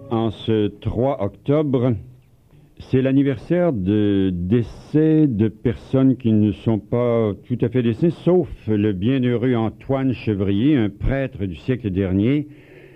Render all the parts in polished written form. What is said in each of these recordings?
En ce 3 octobre, c'est l'anniversaire de décès de personnes qui ne sont pas tout à fait décédées, sauf le bienheureux Antoine Chevrier, un prêtre du siècle dernier,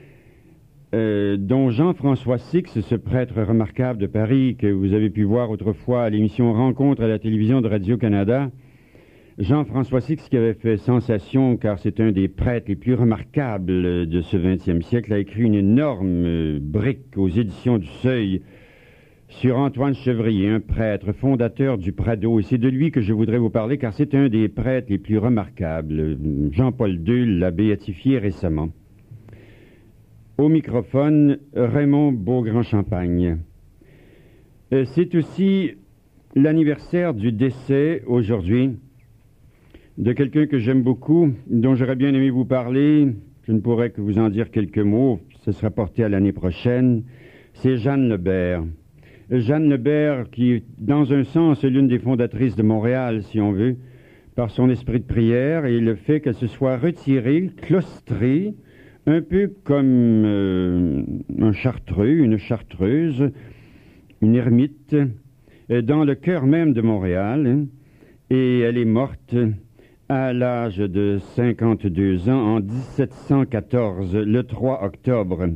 dont Jean-François Six, ce prêtre remarquable de Paris que vous avez pu voir autrefois à l'émission Rencontre à la télévision de Radio-Canada, Jean-François Six, qui avait fait sensation car c'est un des prêtres les plus remarquables de ce XXe siècle, a écrit une énorme brique aux éditions du Seuil sur Antoine Chevrier, un prêtre fondateur du Prado. Et c'est de lui que je voudrais vous parler car c'est un des prêtres les plus remarquables. Jean-Paul II l'a béatifié récemment. Au microphone, Raymond Beaugrand-Champagne. C'est aussi l'anniversaire du décès aujourd'hui de quelqu'un que j'aime beaucoup, dont j'aurais bien aimé vous parler. Je ne pourrais que vous en dire quelques mots, ce sera porté à l'année prochaine. C'est Jeanne Lebert. Jeanne Lebert, qui est dans un sens l'une des fondatrices de Montréal, si on veut, par son esprit de prière et le fait qu'elle se soit retirée, claustrée, un peu comme un chartreux, une chartreuse, une ermite, dans le cœur même de Montréal, et elle est morte à l'âge de 52 ans en 1714, le 3 octobre.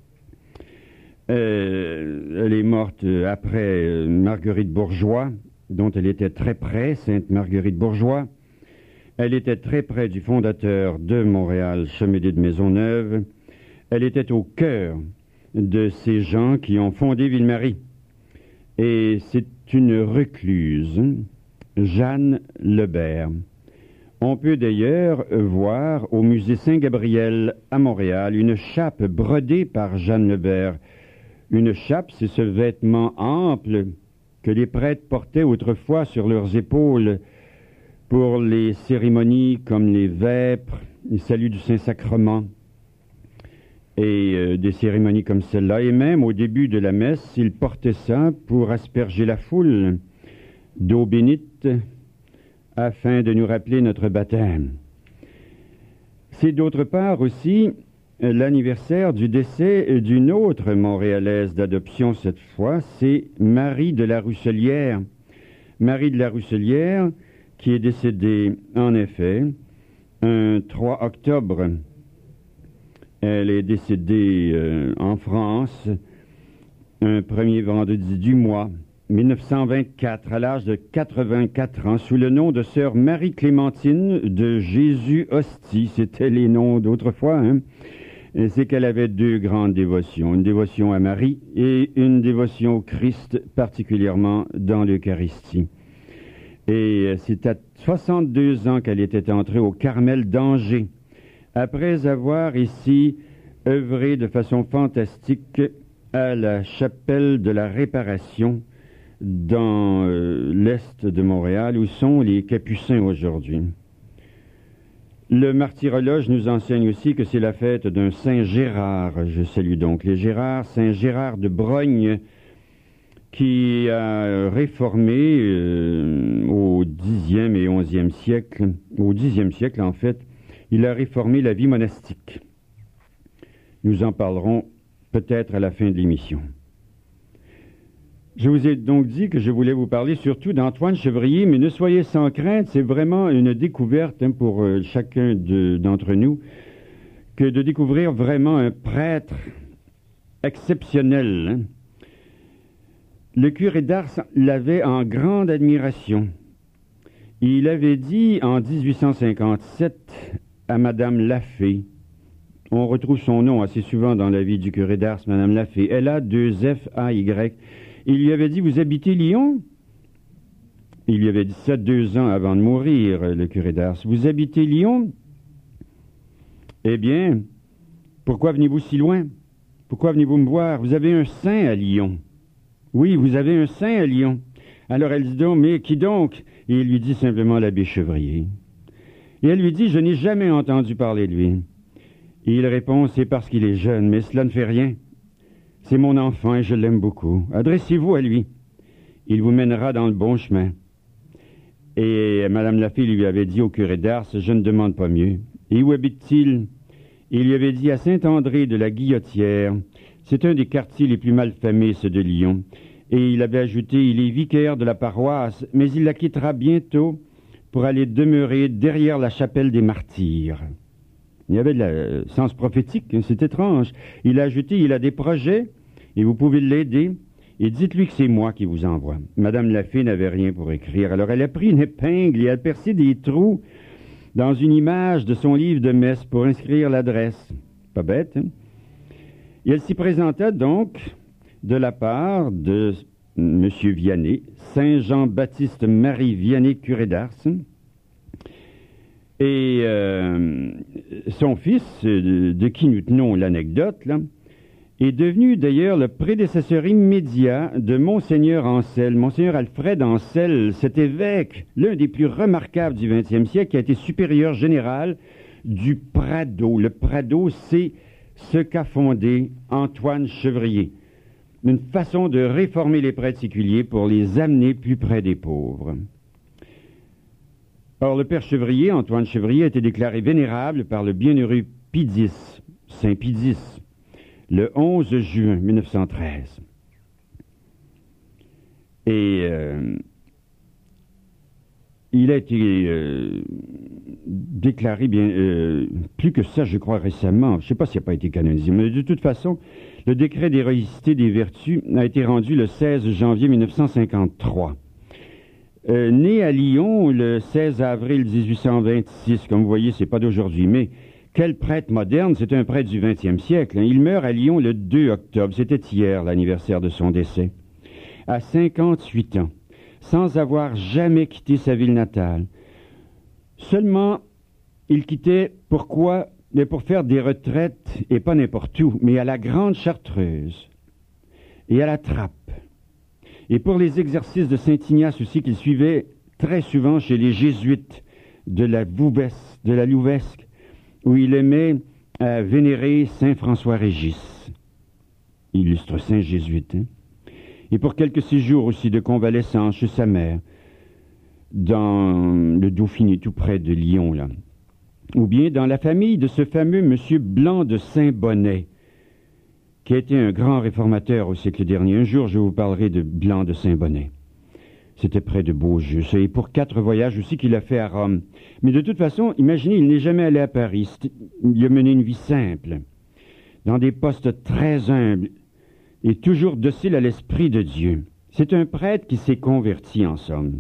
Elle est morte après Marguerite Bourgeois, dont elle était très près, Sainte Marguerite Bourgeois. Elle était très près du fondateur de Montréal, Chemédé de Maisonneuve. Elle était au cœur de ces gens qui ont fondé Ville-Marie. Et c'est une recluse, Jeanne Lebert. On peut d'ailleurs voir au musée Saint-Gabriel à Montréal une chape brodée par Jeanne Lebert. Une chape, c'est ce vêtement ample que les prêtres portaient autrefois sur leurs épaules pour les cérémonies comme les vêpres, les saluts du Saint-Sacrement et des cérémonies comme celle-là. Et même au début de la messe, ils portaient ça pour asperger la foule d'eau bénite afin de nous rappeler notre baptême. C'est d'autre part aussi l'anniversaire du décès d'une autre Montréalaise d'adoption cette fois, c'est Marie de la Russelière. Marie de la Russelière, qui est décédée en effet un 3 octobre. Elle est décédée en France un premier vendredi du mois 1924, à l'âge de 84 ans, sous le nom de sœur Marie-Clémentine de Jésus-Hostie. C'était les noms d'autrefois, hein? Et c'est qu'elle avait deux grandes dévotions, une dévotion à Marie et une dévotion au Christ, particulièrement dans l'Eucharistie. Et c'est à 62 ans qu'elle était entrée au Carmel d'Angers, après avoir ici œuvré de façon fantastique à la chapelle de la Réparation, dans l'est de Montréal, où sont les Capucins aujourd'hui. Le martyrologe nous enseigne aussi que c'est la fête d'un Saint Gérard. Je salue donc les Gérards. Saint Gérard de Brogne, qui a réformé au Xe et XIe siècle, au Xe siècle en fait, il a réformé la vie monastique. Nous en parlerons peut-être à la fin de l'émission. Je vous ai donc dit que je voulais vous parler surtout d'Antoine Chevrier, mais ne soyez sans crainte, c'est vraiment une découverte pour chacun d'entre nous, que de découvrir vraiment un prêtre exceptionnel. Hein. Le curé d'Ars l'avait en grande admiration. Il avait dit en 1857 à Madame Lafay, on retrouve son nom assez souvent dans la vie du curé d'Ars, Madame Lafay, L-A-2-F-A-Y, il lui avait dit, vous habitez Lyon? Il lui avait dit ça 2 ans avant de mourir, le curé d'Ars. Vous habitez Lyon? Eh bien, pourquoi venez-vous si loin? Pourquoi venez-vous me voir? Vous avez un saint à Lyon. Oui, vous avez un saint à Lyon. Alors elle dit donc, mais qui donc? Et il lui dit simplement l'abbé Chevrier. Et elle lui dit, je n'ai jamais entendu parler de lui. Et il répond, c'est parce qu'il est jeune, mais cela ne fait rien. C'est mon enfant et je l'aime beaucoup. Adressez-vous à lui. Il vous mènera dans le bon chemin. Et Madame Lafay lui avait dit au curé d'Ars, je ne demande pas mieux. Et où habite-t-il? Il lui avait dit à Saint-André de la Guillotière. C'est un des quartiers les plus malfamés, ce de Lyon. Et il avait ajouté, il est vicaire de la paroisse, mais il la quittera bientôt pour aller demeurer derrière la chapelle des martyrs. Il y avait de la sens prophétique, hein, c'est étrange. Il a ajouté, il a des projets, et vous pouvez l'aider, et dites-lui que c'est moi qui vous envoie. Madame Lafay n'avait rien pour écrire, alors elle a pris une épingle et elle a percé des trous dans une image de son livre de messe pour inscrire l'adresse. Pas bête, hein? Et elle s'y présenta donc de la part de M. Vianney, Saint Jean-Baptiste-Marie Vianney, curé d'Ars, et son fils, de qui nous tenons l'anecdote, là, est devenu d'ailleurs le prédécesseur immédiat de Monseigneur Ancel. Monseigneur Alfred Ancel, cet évêque, l'un des plus remarquables du XXe siècle, qui a été supérieur général du Prado. Le Prado, c'est ce qu'a fondé Antoine Chevrier. Une façon de réformer les prêtres séculiers pour les amener plus près des pauvres. Or, le père Chevrier, Antoine Chevrier, a été déclaré vénérable par le bienheureux Pidis, Saint Pidis, le 11 juin 1913. Et il a été déclaré plus que ça, je crois, récemment. Je ne sais pas s'il n'a pas été canonisé, mais de toute façon, le décret d'héroïcité des vertus a été rendu le 16 janvier 1953. Né à Lyon le 16 avril 1826, comme vous voyez, c'est pas d'aujourd'hui, mais quel prêtre moderne, c'est un prêtre du XXe siècle. Hein. Il meurt à Lyon le 2 octobre, c'était hier l'anniversaire de son décès, à 58 ans, sans avoir jamais quitté sa ville natale. Seulement, il quittait, pourquoi? Mais pour faire des retraites, et pas n'importe où, mais à la Grande Chartreuse et à la Trappe. Et pour les exercices de Saint-Ignace aussi, qu'il suivait très souvent chez les jésuites de la Louvesque, où il aimait vénérer Saint François-Régis, illustre saint jésuite. Hein? Et pour quelques séjours aussi de convalescence chez sa mère, dans le Dauphiné, tout près de Lyon, là. Ou bien dans la famille de ce fameux monsieur Blanc de Saint-Bonnet, qui a été un grand réformateur au siècle dernier. Un jour, je vous parlerai de Blanc de Saint-Bonnet. C'était près de Beaujeu. Et pour 4 voyages aussi qu'il a fait à Rome. Mais de toute façon, imaginez, il n'est jamais allé à Paris. Il a mené une vie simple, dans des postes très humbles, et toujours docile à l'Esprit de Dieu. C'est un prêtre qui s'est converti, en somme.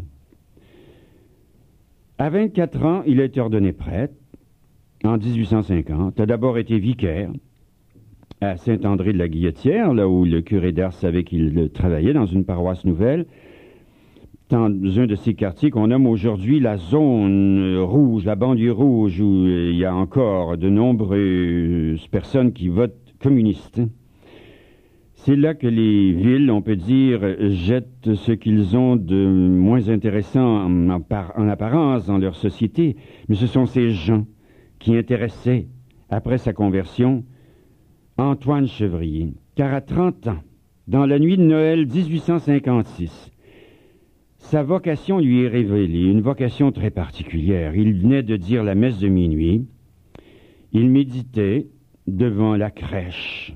À 24 ans, il a été ordonné prêtre. En 1850, a d'abord été vicaire à Saint-André de la Guillotière, là où le curé d'Ars savait qu'il travaillait dans une paroisse nouvelle, dans un de ces quartiers qu'on nomme aujourd'hui la zone rouge, la banlieue rouge, où il y a encore de nombreuses personnes qui votent communistes. C'est là que les villes, on peut dire, jettent ce qu'ils ont de moins intéressant en apparence dans leur société, mais ce sont ces gens qui intéressait, après sa conversion, Antoine Chevrier, car à 30 ans, dans la nuit de Noël 1856, sa vocation lui est révélée, une vocation très particulière. Il venait de dire la messe de minuit, il méditait devant la crèche.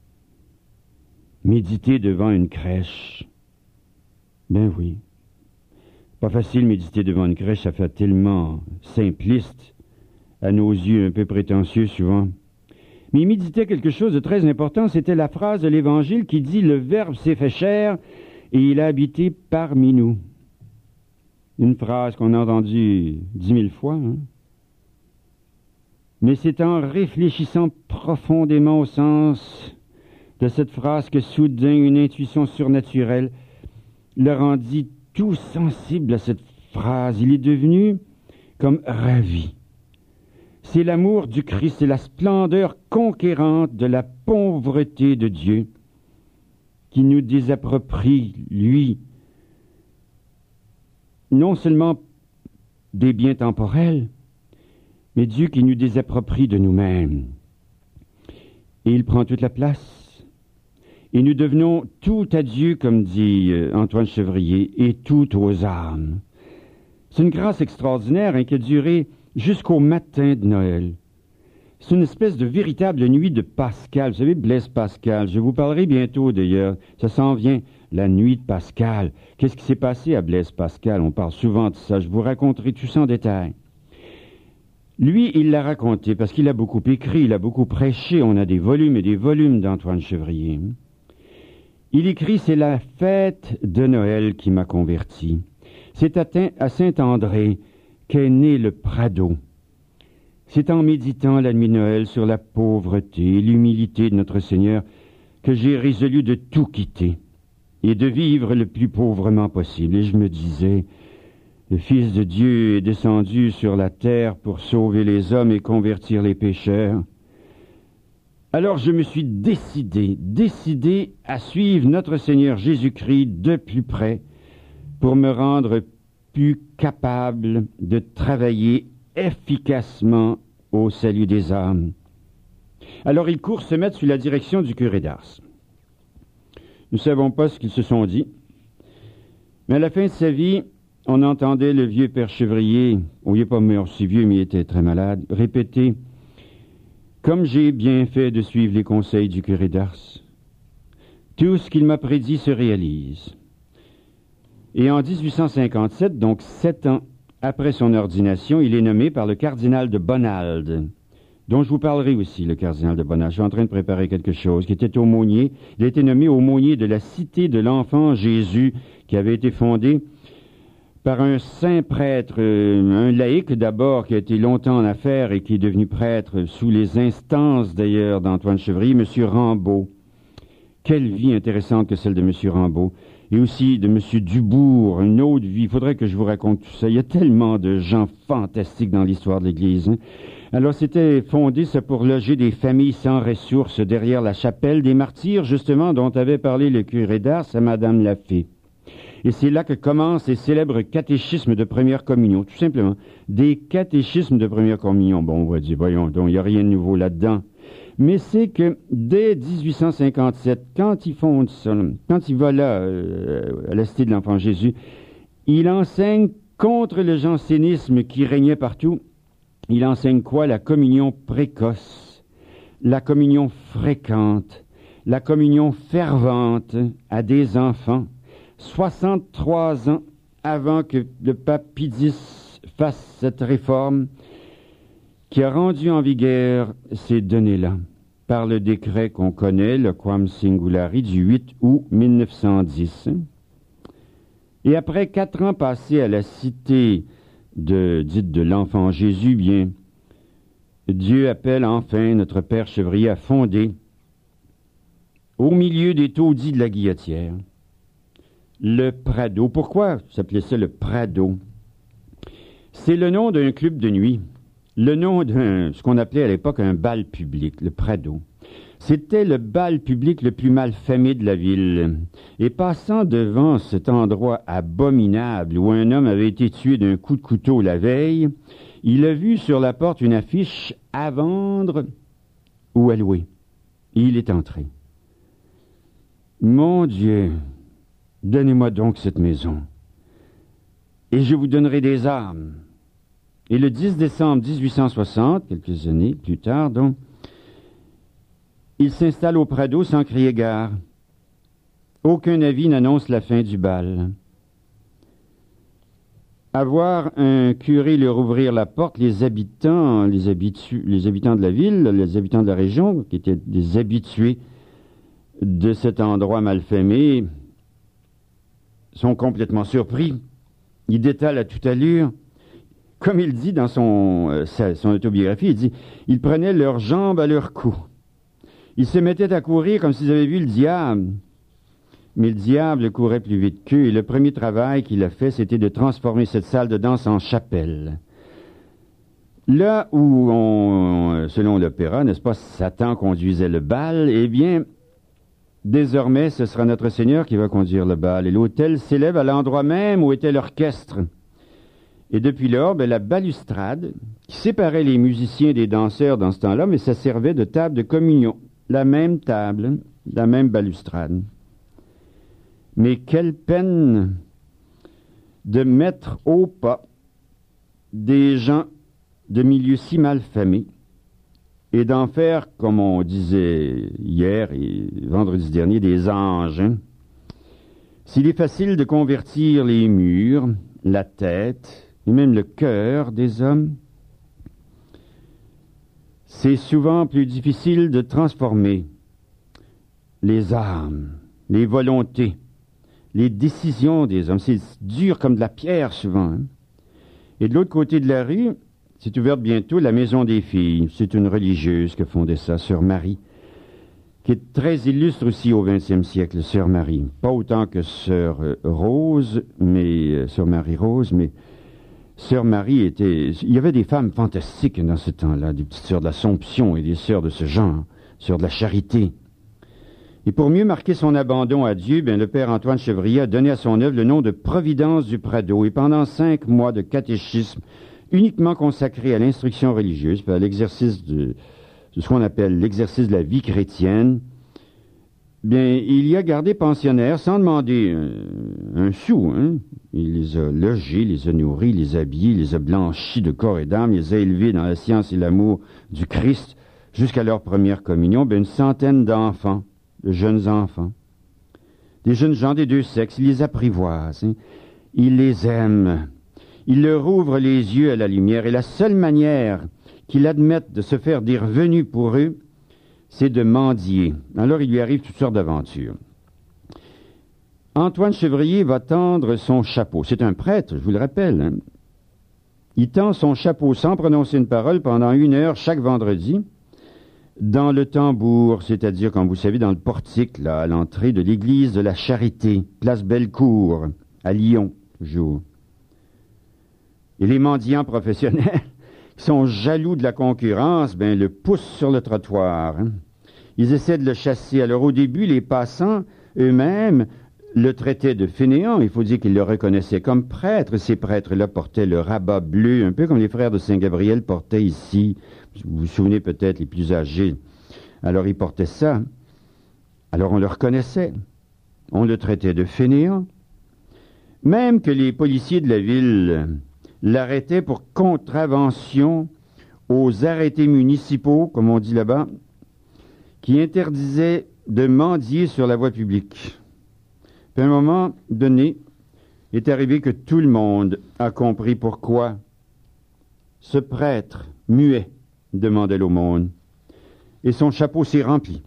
Méditer devant une crèche, ben oui, pas facile méditer devant une crèche, ça fait tellement simpliste, à nos yeux un peu prétentieux souvent. Mais il méditait quelque chose de très important, c'était la phrase de l'Évangile qui dit « Le Verbe s'est fait chair et il a habité parmi nous ». Une phrase qu'on a entendue 10 000 fois. Hein? Mais c'est en réfléchissant profondément au sens de cette phrase que soudain une intuition surnaturelle le rendit tout sensible à cette phrase. Il est devenu comme ravi. C'est l'amour du Christ, c'est la splendeur conquérante de la pauvreté de Dieu qui nous désapproprie, lui, non seulement des biens temporels, mais Dieu qui nous désapproprie de nous-mêmes. Et il prend toute la place. Et nous devenons tout à Dieu, comme dit Antoine Chevrier, et tout aux âmes. C'est une grâce extraordinaire qui a duré jusqu'au matin de Noël. C'est une espèce de véritable nuit de Pascal. Vous savez, Blaise Pascal, je vous parlerai bientôt d'ailleurs. Ça s'en vient, la nuit de Pascal. Qu'est-ce qui s'est passé à Blaise Pascal? On parle souvent de ça. Je vous raconterai tout ça en détail. Lui, il l'a raconté parce qu'il a beaucoup écrit, il a beaucoup prêché. On a des volumes et des volumes d'Antoine Chevrier. Il écrit « C'est la fête de Noël qui m'a converti. C'est à Saint-André qu'est né le Prado. C'est en méditant la nuit de Noël sur la pauvreté et l'humilité de notre Seigneur que j'ai résolu de tout quitter et de vivre le plus pauvrement possible. Et je me disais, le Fils de Dieu est descendu sur la terre pour sauver les hommes et convertir les pécheurs. Alors je me suis décidé à suivre notre Seigneur Jésus-Christ de plus près pour me rendre plus capable de travailler efficacement au salut des âmes. » Alors ils courent se mettre sous la direction du curé d'Ars. Nous ne savons pas ce qu'ils se sont dit, mais à la fin de sa vie, on entendait le vieux père Chevrier, il n'est pas mort si vieux, mais il était très malade, répéter « Comme j'ai bien fait de suivre les conseils du curé d'Ars, tout ce qu'il m'a prédit se réalise. » Et en 1857, donc 7 ans après son ordination, il est nommé par le cardinal de Bonald, dont je vous parlerai aussi, le cardinal de Bonald. Je suis en train de préparer quelque chose, qui était aumônier. Il a été nommé aumônier de la Cité de l'Enfant Jésus, qui avait été fondée par un saint prêtre, un laïc d'abord, qui a été longtemps en affaires et qui est devenu prêtre sous les instances d'ailleurs d'Antoine Chevrier, M. Rambaud. Quelle vie intéressante que celle de M. Rambaud. Et aussi de M. Dubourg, une autre vie. Il faudrait que je vous raconte tout ça. Il y a tellement de gens fantastiques dans l'histoire de l'Église. Alors, c'était fondé, ça, pour loger des familles sans ressources derrière la chapelle des martyrs, justement, dont avait parlé le curé d'Ars à Madame Lafay. Et c'est là que commencent les célèbres catéchismes de première communion, tout simplement. Des catéchismes de première communion. Bon, on va dire, voyons donc, il n'y a rien de nouveau là-dedans. Mais c'est que dès 1857, quand il fonde ça, quand il va là, à la Cité de l'Enfant Jésus, il enseigne contre le jansénisme qui régnait partout. Il enseigne quoi? La communion précoce, la communion fréquente, la communion fervente à des enfants, 63 ans avant que le pape Pie X fasse cette réforme, qui a rendu en vigueur ces données-là par le décret qu'on connaît, le Quam Singulari, du 8 août 1910. Et après 4 ans passés à la cité dite de l'Enfant Jésus, bien, Dieu appelle enfin notre Père Chevrier à fonder, au milieu des taudis de la Guillotière, le Prado. Pourquoi s'appelait ça le Prado? C'est le nom d'un club de nuit. Le nom de ce qu'on appelait à l'époque un bal public, le Prado. C'était le bal public le plus mal famé de la ville. Et passant devant cet endroit abominable où un homme avait été tué d'un coup de couteau la veille, il a vu sur la porte une affiche « À vendre ou à louer ». Et il est entré. « Mon Dieu, donnez-moi donc cette maison, et je vous donnerai des armes. » Et le 10 décembre 1860, quelques années plus tard, donc, il s'installe au Prado sans crier gare. Aucun avis n'annonce la fin du bal. À voir un curé leur ouvrir la porte, les habitants de la ville, les habitants de la région, qui étaient des habitués de cet endroit malfamé, sont complètement surpris. Ils détalent à toute allure. Comme il dit dans son autobiographie, il dit « Ils prenaient leurs jambes à leur cou. Ils se mettaient à courir comme s'ils avaient vu le diable. » Mais le diable courait plus vite qu'eux, et le premier travail qu'il a fait, c'était de transformer cette salle de danse en chapelle. Là où, selon l'opéra, n'est-ce pas, Satan conduisait le bal, eh bien, désormais, ce sera notre Seigneur qui va conduire le bal. Et l'autel s'élève à l'endroit même où était l'orchestre. Et depuis lors, la balustrade, qui séparait les musiciens des danseurs dans ce temps-là, mais ça servait de table de communion. La même table, la même balustrade. Mais quelle peine de mettre au pas des gens de milieux si mal famés et d'en faire, comme on disait hier et vendredi dernier, des anges. Hein? S'il est facile de convertir les murs, la tête et même le cœur des hommes, c'est souvent plus difficile de transformer les âmes, les volontés, les décisions des hommes. C'est dur comme de la pierre souvent. Hein? Et de l'autre côté de la rue, c'est ouverte bientôt la Maison des Filles. C'est une religieuse qui a fondé ça, Sœur Marie, qui est très illustre aussi au XXe siècle, Sœur Marie. Pas autant que Sœur Rose, mais Sœur Marie-Rose, mais Sœur Marie était... Il y avait des femmes fantastiques dans ce temps-là, des petites sœurs de l'Assomption et des sœurs de ce genre, sœurs de la charité. Et pour mieux marquer son abandon à Dieu, le père Antoine Chevrier a donné à son œuvre le nom de Providence du Prado. Et pendant 5 mois de catéchisme, uniquement consacré à l'instruction religieuse, à l'exercice de ce qu'on appelle l'exercice de la vie chrétienne, il y a gardé pensionnaires sans demander un sou. Hein? Il les a logés, les a nourris, les a habillés, les a blanchis de corps et d'âme, les a élevés dans la science et l'amour du Christ jusqu'à leur première communion. Une centaine d'enfants, de jeunes enfants, des jeunes gens des deux sexes, il les apprivoise, hein? Il les aime. Il leur ouvre les yeux à la lumière, et la seule manière qu'ils admettent de se faire des revenus pour eux, c'est de mendier. Alors il lui arrive toutes sortes d'aventures. Antoine Chevrier va tendre son chapeau. C'est un prêtre, je vous le rappelle. Hein? Il tend son chapeau sans prononcer une parole pendant 1 heure chaque vendredi dans le tambour, c'est-à-dire, comme vous savez, dans le portique, là, à l'entrée de l'église de la Charité, place Bellecour, à Lyon, toujours. Et les mendiants professionnels, qui sont jaloux de la concurrence, le poussent sur le trottoir. Hein. Ils essaient de le chasser. Alors au début, les passants eux-mêmes le traitaient de fainéant. Il faut dire qu'ils le reconnaissaient comme prêtre. Ces prêtres-là portaient le rabat bleu, un peu comme les frères de Saint-Gabriel portaient ici. Vous vous souvenez peut-être, les plus âgés. Alors ils portaient ça. Alors on le reconnaissait. On le traitait de fainéant. Même que les policiers de la ville l'arrêtaient pour contravention aux arrêtés municipaux, comme on dit là-bas, qui interdisaient de mendier sur la voie publique. Puis à un moment donné, il est arrivé que tout le monde a compris pourquoi ce prêtre muet demandait l'aumône. Et son chapeau s'est rempli.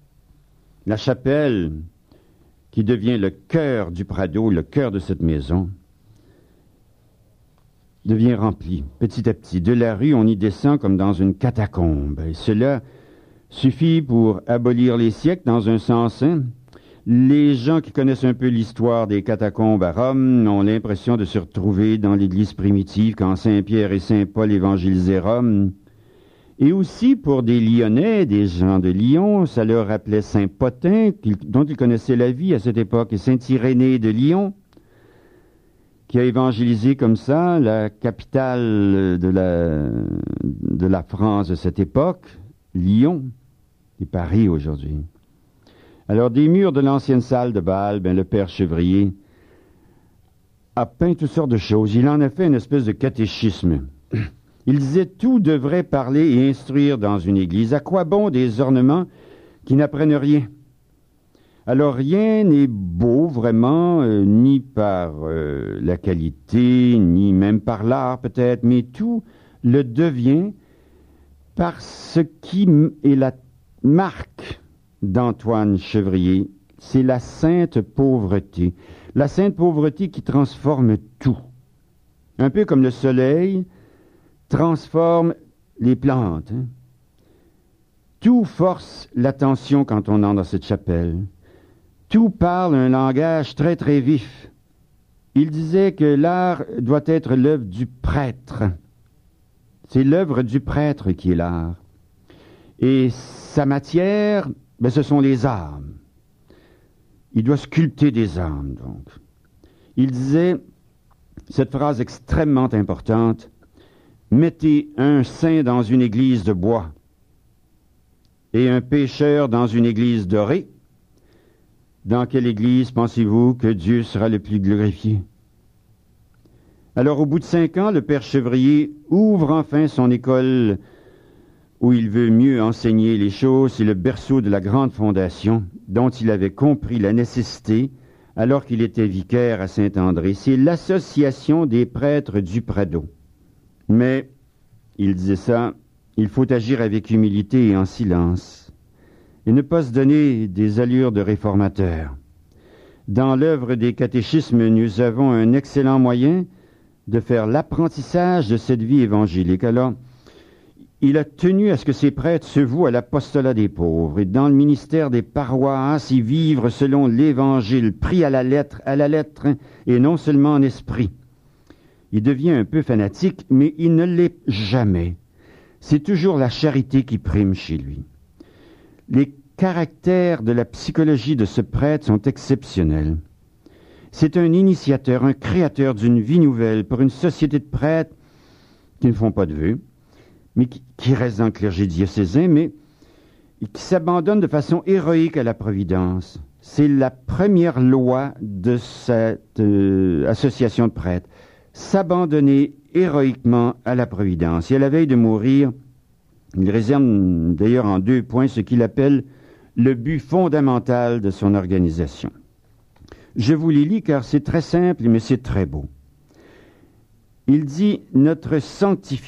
La chapelle, qui devient le cœur du Prado, le cœur de cette maison, devient rempli, petit à petit. De la rue, on y descend comme dans une catacombe. Et cela suffit pour abolir les siècles dans un sens. Hein? Les gens qui connaissent un peu l'histoire des catacombes à Rome ont l'impression de se retrouver dans l'église primitive quand Saint-Pierre et Saint-Paul évangélisaient Rome. Et aussi pour des Lyonnais, des gens de Lyon, ça leur rappelait Saint-Potin, dont ils connaissaient la vie à cette époque, et Saint-Irénée de Lyon, qui a évangélisé comme ça la capitale de la France de cette époque, Lyon, et Paris aujourd'hui. Alors, des murs de l'ancienne salle de bal, le père Chevrier a peint toutes sortes de choses. Il en a fait une espèce de catéchisme. Il disait « Tout devrait parler et instruire dans une église. À quoi bon des ornements qui n'apprennent rien ?» Alors, rien n'est beau, vraiment, ni par la qualité, ni même par l'art, peut-être, mais tout le devient par ce qui est la marque d'Antoine Chevrier. C'est la sainte pauvreté. La sainte pauvreté qui transforme tout. Un peu comme le soleil transforme les plantes. Hein. Tout force l'attention quand on entre dans cette chapelle. Tout parle un langage très très vif. Il disait que l'art doit être l'œuvre du prêtre. C'est l'œuvre du prêtre qui est l'art. Et sa matière, ce sont les âmes. Il doit sculpter des âmes, donc. Il disait, cette phrase extrêmement importante, « Mettez un saint dans une église de bois et un pécheur dans une église dorée. Dans quelle église pensez-vous que Dieu sera le plus glorifié? » Alors, au bout de 5 ans, le père Chevrier ouvre enfin son école où il veut mieux enseigner les choses, c'est le berceau de la grande fondation dont il avait compris la nécessité alors qu'il était vicaire à Saint-André. C'est l'association des prêtres du Prado. Mais, il disait ça, il faut agir avec humilité et en silence, et ne pas se donner des allures de réformateur. Dans l'œuvre des catéchismes, nous avons un excellent moyen de faire l'apprentissage de cette vie évangélique. Alors, il a tenu à ce que ces prêtres se vouent à l'apostolat des pauvres et dans le ministère des paroisses y vivre selon l'Évangile, pris à la lettre et non seulement en esprit. Il devient un peu fanatique, mais il ne l'est jamais. C'est toujours la charité qui prime chez lui. Les caractères de la psychologie de ce prêtre sont exceptionnels. C'est un initiateur, un créateur d'une vie nouvelle pour une société de prêtres qui ne font pas de vœux, mais qui restent dans le clergé diocésain, mais qui s'abandonnent de façon héroïque à la providence. C'est la première loi de cette association de prêtres, s'abandonner héroïquement à la providence. Et à la veille de mourir, il réserve d'ailleurs en 2 points ce qu'il appelle le but fondamental de son organisation. Je vous les lis car c'est très simple, mais c'est très beau. Il dit « Notre sanctification ».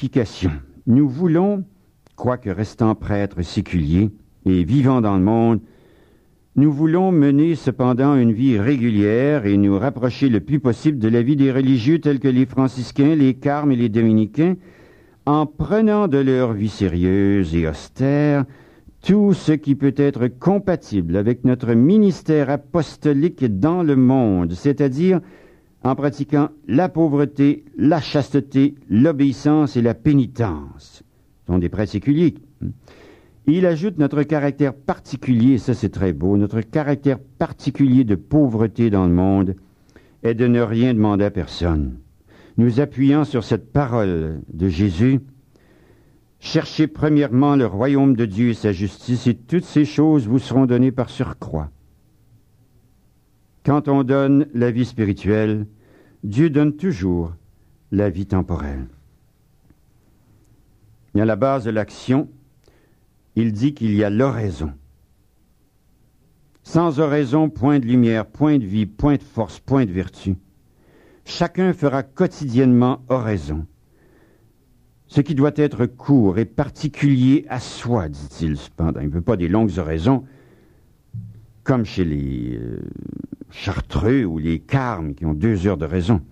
Nous voulons, quoique restant prêtres séculiers et vivant dans le monde, nous voulons mener cependant une vie régulière et nous rapprocher le plus possible de la vie des religieux tels que les franciscains, les carmes et les dominicains, en prenant de leur vie sérieuse et austère tout ce qui peut être compatible avec notre ministère apostolique dans le monde, c'est-à-dire en pratiquant la pauvreté, la chasteté, l'obéissance et la pénitence. Ce sont des prêtres séculiers. Il ajoute notre caractère particulier, ça c'est très beau, notre caractère particulier de pauvreté dans le monde est de ne rien demander à personne. Nous appuyant sur cette parole de Jésus, cherchez premièrement le royaume de Dieu et sa justice, et toutes ces choses vous seront données par surcroît. Quand on donne la vie spirituelle, Dieu donne toujours la vie temporelle. Et à la base de l'action, il dit qu'il y a l'oraison. Sans oraison, point de lumière, point de vie, point de force, point de vertu. Chacun fera quotidiennement oraison. Ce qui doit être court et particulier à soi, dit-il cependant. Il ne veut pas des longues oraisons, comme chez les chartreux ou les carmes qui ont 2 heures de raison.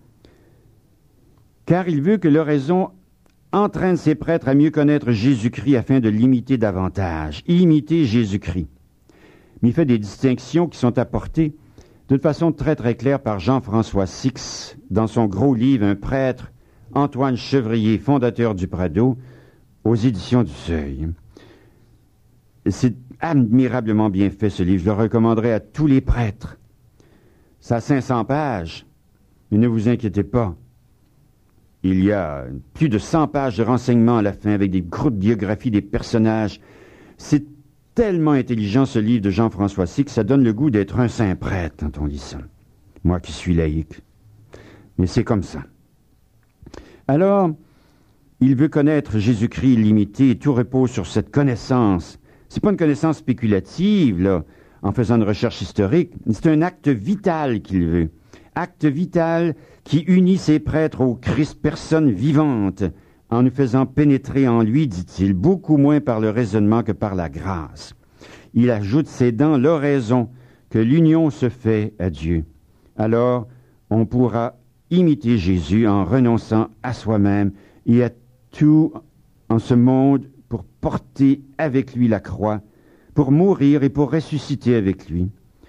Car il veut que l'oraison entraîne ses prêtres à mieux connaître Jésus-Christ afin de l'imiter davantage, imiter Jésus-Christ. Mais il fait des distinctions qui sont apportées d'une façon très très claire par Jean-François Six dans son gros livre « Un prêtre », Antoine Chevrier, fondateur du Prado, aux éditions du Seuil. C'est admirablement bien fait ce livre, je le recommanderais à tous les prêtres. Ça a 500 pages, mais ne vous inquiétez pas. Il y a plus de 100 pages de renseignements à la fin avec des groupes biographies des personnages. C'est tellement intelligent ce livre de Jean-François Six, ça donne le goût d'être un saint prêtre quand on lit ça. Moi qui suis laïque. Mais c'est comme ça. Alors, il veut connaître Jésus-Christ illimité et tout repose sur cette connaissance. C'est pas une connaissance spéculative, là, en faisant une recherche historique. C'est un acte vital qu'il veut. Acte vital qui unit ses prêtres au Christ, personne vivante, en nous faisant pénétrer en lui, dit-il, beaucoup moins par le raisonnement que par la grâce. Il ajoute, c'est dans l'oraison que l'union se fait à Dieu. Alors, on pourra imiter Jésus en renonçant à soi-même et à tout en ce monde pour porter avec lui la croix, pour mourir et pour ressusciter avec lui.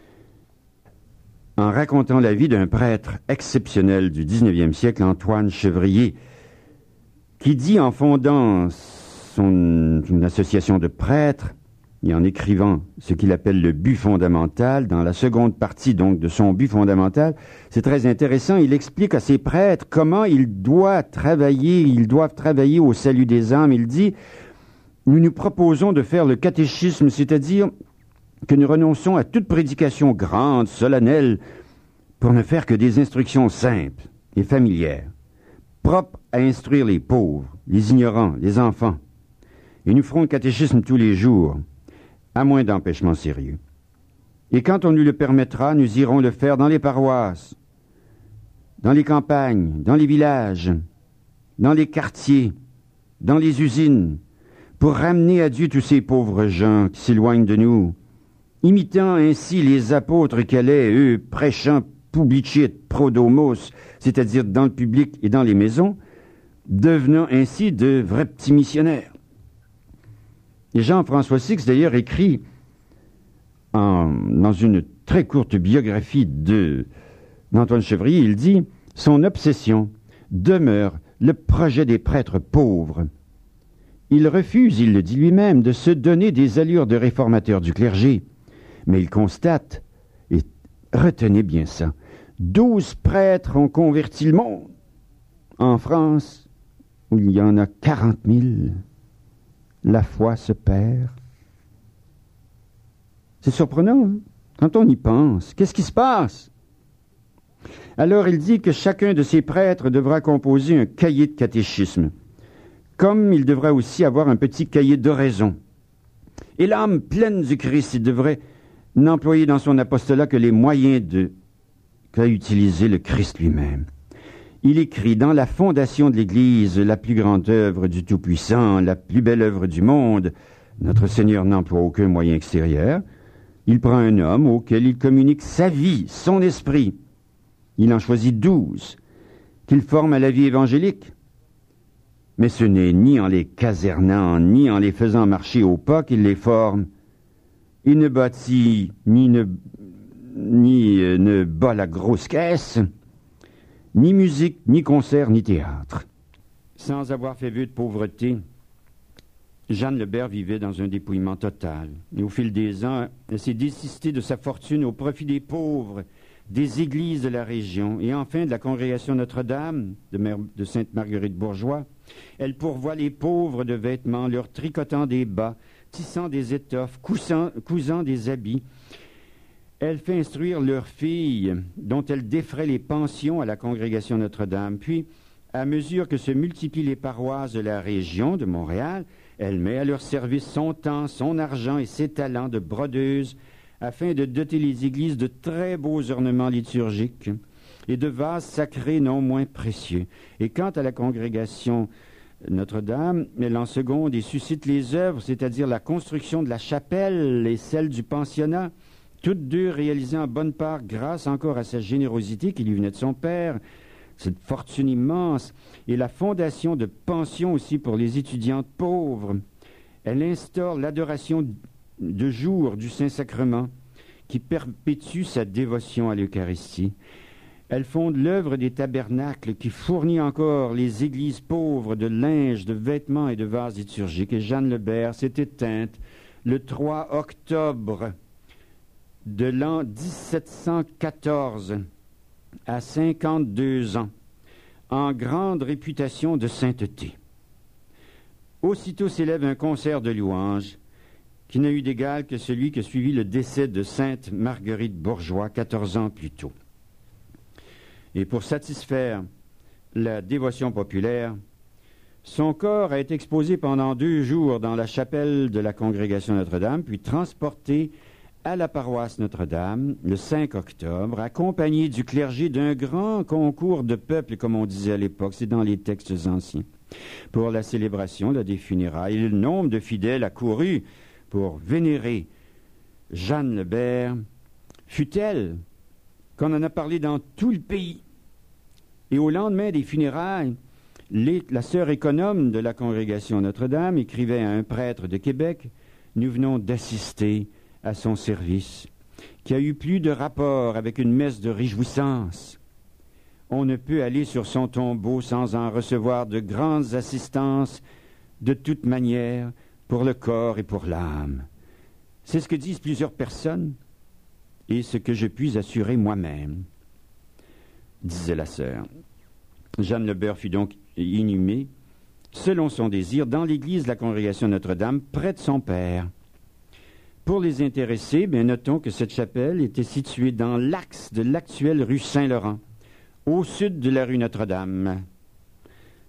En racontant la vie d'un prêtre exceptionnel du 19e siècle, Antoine Chevrier, qui dit en fondant une association de prêtres et en écrivant ce qu'il appelle le but fondamental, dans la seconde partie donc de son but fondamental, c'est très intéressant, il explique à ses prêtres comment ils doivent travailler au salut des âmes. Il dit, nous nous proposons de faire le catéchisme, c'est-à-dire que nous renonçons à toute prédication grande, solennelle, pour ne faire que des instructions simples et familières, propres à instruire les pauvres, les ignorants, les enfants. et nous ferons le catéchisme tous les jours, à moins d'empêchements sérieux. Et quand on nous le permettra, nous irons le faire dans les paroisses, dans les campagnes, dans les villages, dans les quartiers, dans les usines, pour ramener à Dieu tous ces pauvres gens qui s'éloignent de nous, imitant ainsi les apôtres qu'allaient, eux, prêchant publicit prodomos, c'est-à-dire dans le public et dans les maisons, devenant ainsi de vrais petits missionnaires. Et Jean-François Six, d'ailleurs, écrit dans une très courte biographie d'Antoine Chevrier, il dit « Son obsession demeure le projet des prêtres pauvres. Il refuse, il le dit lui-même, de se donner des allures de réformateur du clergé. Mais il constate, et retenez bien ça, 12 prêtres ont converti le monde. En France, où il y en a 40 000, la foi se perd. » C'est surprenant, hein? Quand on y pense. Qu'est-ce qui se passe? Alors il dit que chacun de ces prêtres devra composer un cahier de catéchisme, comme il devra aussi avoir un petit cahier d'oraison. Et l'âme pleine du Christ, il devrait n'employer dans son apostolat que les moyens qu'a utilisé le Christ lui-même. Il écrit « Dans la fondation de l'Église, la plus grande œuvre du Tout-Puissant, la plus belle œuvre du monde, notre Seigneur n'emploie aucun moyen extérieur. Il prend un homme auquel il communique sa vie, son esprit. Il en choisit 12, qu'il forme à la vie évangélique. Mais ce n'est ni en les casernant, ni en les faisant marcher au pas qu'il les forme. Il ne bâtit, ni ne bat la grosse caisse, ni musique, ni concert, ni théâtre. » Sans avoir fait vœu de pauvreté, Jeanne Lebert vivait dans un dépouillement total. Et au fil des ans, elle s'est désistée de sa fortune au profit des pauvres, des églises de la région et enfin de la congrégation Notre-Dame de Sainte-Marguerite-Bourgeois. Elle pourvoit les pauvres de vêtements, leur tricotant des bas, tissant des étoffes, cousant des habits. Elle fait instruire leurs filles, dont elle défraie les pensions à la congrégation Notre-Dame. Puis, à mesure que se multiplient les paroisses de la région de Montréal, elle met à leur service son temps, son argent et ses talents de brodeuse afin de doter les églises de très beaux ornements liturgiques et de vases sacrés non moins précieux. Et quant à la congrégation Notre-Dame, elle en seconde et suscite les œuvres, c'est-à-dire la construction de la chapelle et celle du pensionnat, toutes deux réalisées en bonne part grâce encore à sa générosité qui lui venait de son père, cette fortune immense, et la fondation de pensions aussi pour les étudiantes pauvres. Elle instaure l'adoration de jour du Saint-Sacrement qui perpétue sa dévotion à l'Eucharistie. Elle fonde l'œuvre des tabernacles qui fournit encore les églises pauvres de linge, de vêtements et de vases liturgiques. Et Jeanne Lebert s'est éteinte le 3 octobre de l'an 1714 à 52 ans, en grande réputation de sainteté. Aussitôt s'élève un concert de louanges qui n'a eu d'égal que celui que suivit le décès de sainte Marguerite Bourgeois 14 ans plus tôt. Et pour satisfaire la dévotion populaire, son corps a été exposé pendant 2 jours dans la chapelle de la congrégation Notre-Dame, puis transporté à la paroisse Notre-Dame le 5 octobre, accompagné du clergé d'un grand concours de peuple, comme on disait à l'époque, c'est dans les textes anciens. Pour la célébration des funérailles, le nombre de fidèles accourus pour vénérer Jeanne Lebert fut tel qu'on en a parlé dans tout le pays. Et au lendemain des funérailles, la sœur économe de la congrégation Notre-Dame écrivait à un prêtre de Québec « Nous venons d'assister à son service, qui a eu plus de rapport avec une messe de réjouissance. On ne peut aller sur son tombeau sans en recevoir de grandes assistances de toute manière pour le corps et pour l'âme. C'est ce que disent plusieurs personnes et ce que je puis assurer moi-même, » disait la sœur. Jeanne Lebert fut donc inhumée, selon son désir, dans l'église de la congrégation Notre-Dame, près de son père. Pour les intéressés, notons que cette chapelle était située dans l'axe de l'actuelle rue Saint-Laurent, au sud de la rue Notre-Dame.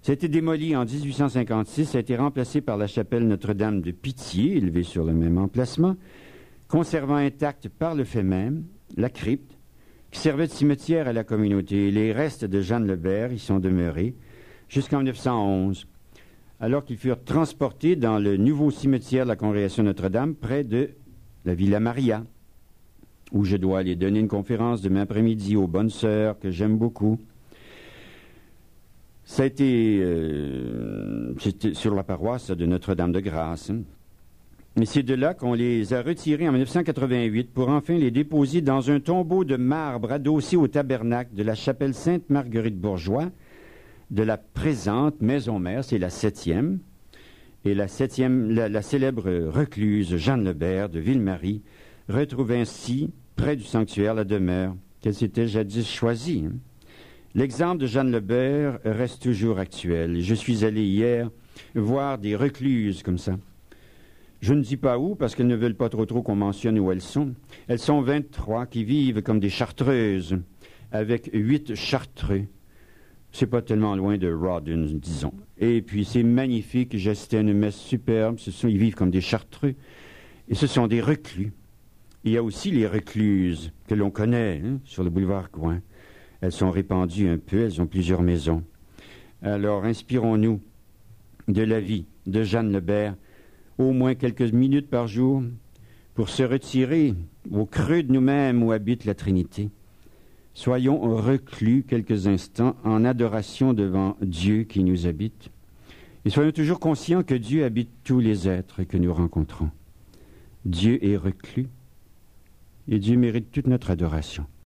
Ça a été démoli en 1856, ça a été remplacé par la chapelle Notre-Dame de Pitié, élevée sur le même emplacement, conservant intacte par le fait même la crypte, qui servait de cimetière à la communauté. Les restes de Jeanne Lebert y sont demeurés jusqu'en 1911, alors qu'ils furent transportés dans le nouveau cimetière de la Congrégation Notre-Dame, près de la Villa Maria, où je dois aller donner une conférence demain après-midi aux bonnes sœurs que j'aime beaucoup. Ça a été c'était sur la paroisse de Notre-Dame-de-Grâce. Mais c'est de là qu'on les a retirés en 1988 pour enfin les déposer dans un tombeau de marbre adossé au tabernacle de la chapelle Sainte-Marguerite-Bourgeois de la présente maison-mère, c'est la 7e, et la célèbre recluse Jeanne Lebert de Ville-Marie retrouve ainsi, près du sanctuaire, la demeure qu'elle s'était jadis choisie. L'exemple de Jeanne Lebert reste toujours actuel. Je suis allé hier voir des recluses comme ça. Je ne dis pas où, parce qu'elles ne veulent pas trop qu'on mentionne où elles sont. Elles sont 23 qui vivent comme des chartreuses, avec 8 chartreux. C'est pas tellement loin de Rawdon, disons. Et puis c'est magnifique, j'assistais à une messe superbe, ils vivent comme des chartreux. Et ce sont des reclus. Il y a aussi les recluses que l'on connaît sur le boulevard Gouin. Elles sont répandues un peu, elles ont plusieurs maisons. Alors, inspirons-nous de la vie de Jeanne Lebert, au moins quelques minutes par jour, pour se retirer au creux de nous-mêmes où habite la Trinité. Soyons reclus quelques instants en adoration devant Dieu qui nous habite. Et soyons toujours conscients que Dieu habite tous les êtres que nous rencontrons. Dieu est reclus et Dieu mérite toute notre adoration.